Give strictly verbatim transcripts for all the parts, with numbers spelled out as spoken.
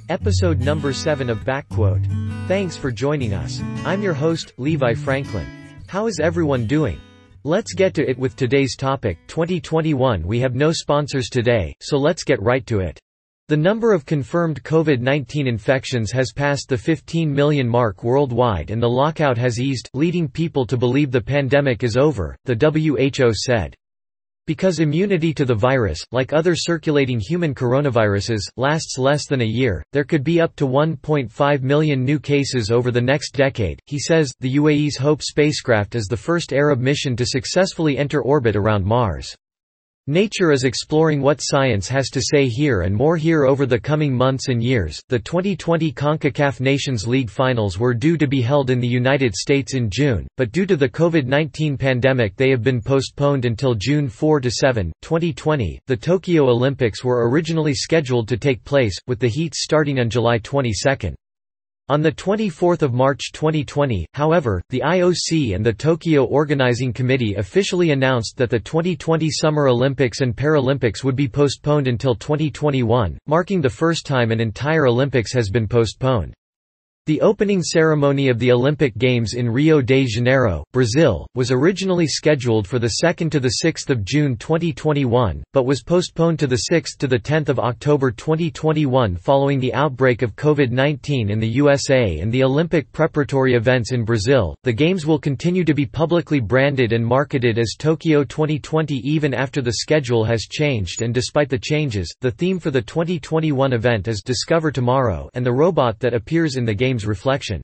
Episode number seven of Backquote. Thanks for joining us. I'm your host, Levi Franklin. How is everyone doing? Let's get to it with today's topic, twenty twenty-one. We have no sponsors today, so let's get right to it. The number of confirmed COVID nineteen infections has passed the fifteen million mark worldwide and the lockout has eased, leading people to believe the pandemic is over, the W H O said. Because immunity to the virus, like other circulating human coronaviruses, lasts less than a year, there could be up to one point five million new cases over the next decade, he says. The U A E's HOPE spacecraft is the first Arab mission to successfully enter orbit around Mars. Nature is exploring what science has to say here and more here over the coming months and years. The twenty twenty CONCACAF Nations League finals were due to be held in the United States in June, but due to the COVID nineteen pandemic they have been postponed until June fourth to seventh, twenty twenty. The Tokyo Olympics were originally scheduled to take place, with the heats starting on July twenty-second. On the twenty-fourth of March twenty twenty, however, the I O C and the Tokyo Organizing Committee officially announced that the twenty twenty Summer Olympics and Paralympics would be postponed until twenty twenty-one, marking the first time an entire Olympics has been postponed. The opening ceremony of the Olympic Games in Rio de Janeiro, Brazil, was originally scheduled for the second to the sixth of June twenty twenty-one, but was postponed to the sixth to the tenth of October twenty twenty-one following the outbreak of COVID nineteen in the U S A and the Olympic preparatory events in Brazil. The Games will continue to be publicly branded and marketed as Tokyo twenty twenty even after the schedule has changed, and despite the changes, the theme for the twenty twenty-one event is Discover Tomorrow, and the robot that appears in the Games reflection.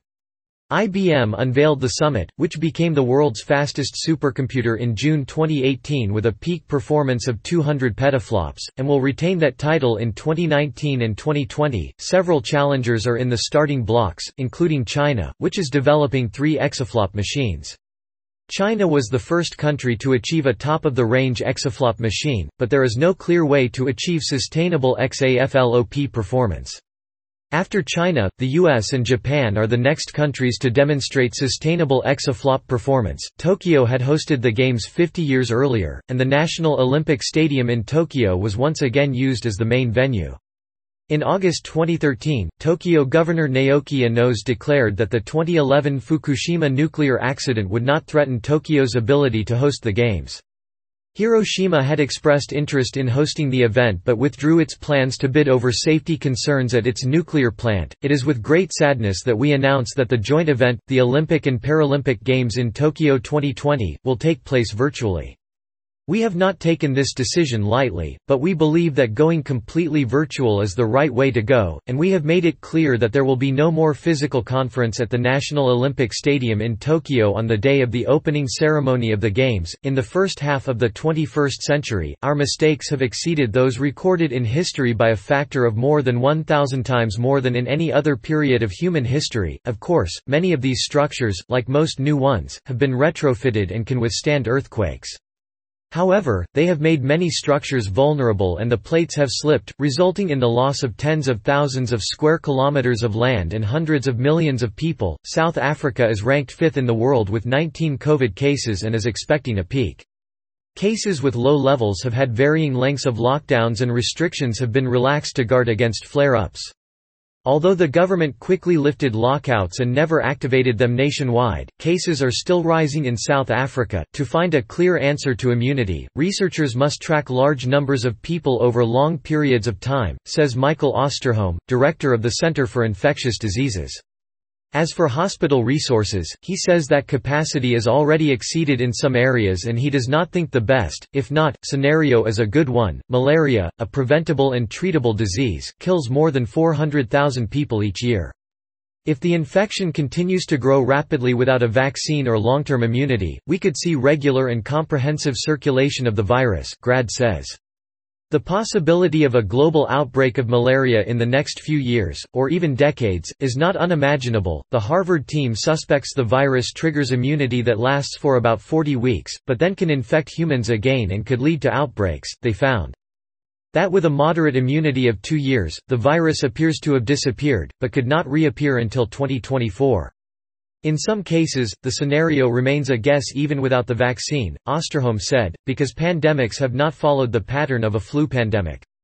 I B M unveiled the Summit, which became the world's fastest supercomputer in June twenty eighteen with a peak performance of two hundred petaflops, and will retain that title in twenty nineteen and twenty twenty. Several challengers are in the starting blocks, including China, which is developing three exaflop machines. China was the first country to achieve a top-of-the-range exaflop machine, but there is no clear way to achieve sustainable exaflop performance. After China, the U S and Japan are the next countries to demonstrate sustainable exaflop performance. Tokyo had hosted the Games fifty years earlier, and the National Olympic Stadium in Tokyo was once again used as the main venue. In August twenty thirteen, Tokyo Governor Naoki Inose declared that the twenty eleven Fukushima nuclear accident would not threaten Tokyo's ability to host the Games. Hiroshima had expressed interest in hosting the event but withdrew its plans to bid over safety concerns at its nuclear plant. It is with great sadness that we announce that the joint event, the Olympic and Paralympic Games in Tokyo twenty twenty, will take place virtually. We have not taken this decision lightly, but we believe that going completely virtual is the right way to go, and we have made it clear that there will be no more physical conference at the National Olympic Stadium in Tokyo on the day of the opening ceremony of the Games. In the first half of the twenty-first century, our mistakes have exceeded those recorded in history by a factor of more than one thousand times more than in any other period of human history. Of course, many of these structures, like most new ones, have been retrofitted and can withstand earthquakes. However, they have made many structures vulnerable and the plates have slipped, resulting in the loss of tens of thousands of square kilometers of land and hundreds of millions of people. South Africa is ranked fifth in the world with nineteen COVID cases and is expecting a peak. Cases with low levels have had varying lengths of lockdowns and restrictions have been relaxed to guard against flare-ups. Although the government quickly lifted lockouts and never activated them nationwide, cases are still rising in South Africa. To find a clear answer to immunity, researchers must track large numbers of people over long periods of time, says Michael Osterholm, director of the Center for Infectious Diseases. As for hospital resources, he says that capacity is already exceeded in some areas and he does not think the best, if not, scenario is a good one. Malaria, a preventable and treatable disease, kills more than four hundred thousand people each year. If the infection continues to grow rapidly without a vaccine or long-term immunity, we could see regular and comprehensive circulation of the virus, Grad says. The possibility of a global outbreak of malaria in the next few years, or even decades, is not unimaginable. The Harvard team suspects the virus triggers immunity that lasts for about forty weeks, but then can infect humans again and could lead to outbreaks. They found that with a moderate immunity of two years, the virus appears to have disappeared, but could not reappear until twenty twenty-four. In some cases, the scenario remains a guess even without the vaccine, Osterholm said, because pandemics have not followed the pattern of a flu pandemic.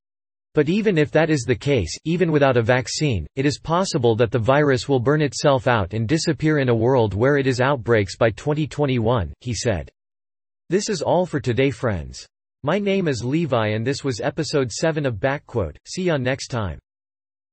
But even if that is the case, even without a vaccine, it is possible that the virus will burn itself out and disappear in a world where it is outbreaks by twenty twenty-one, he said. This is all for today, friends. My name is Levi and this was episode seven of Backquote. See ya next time.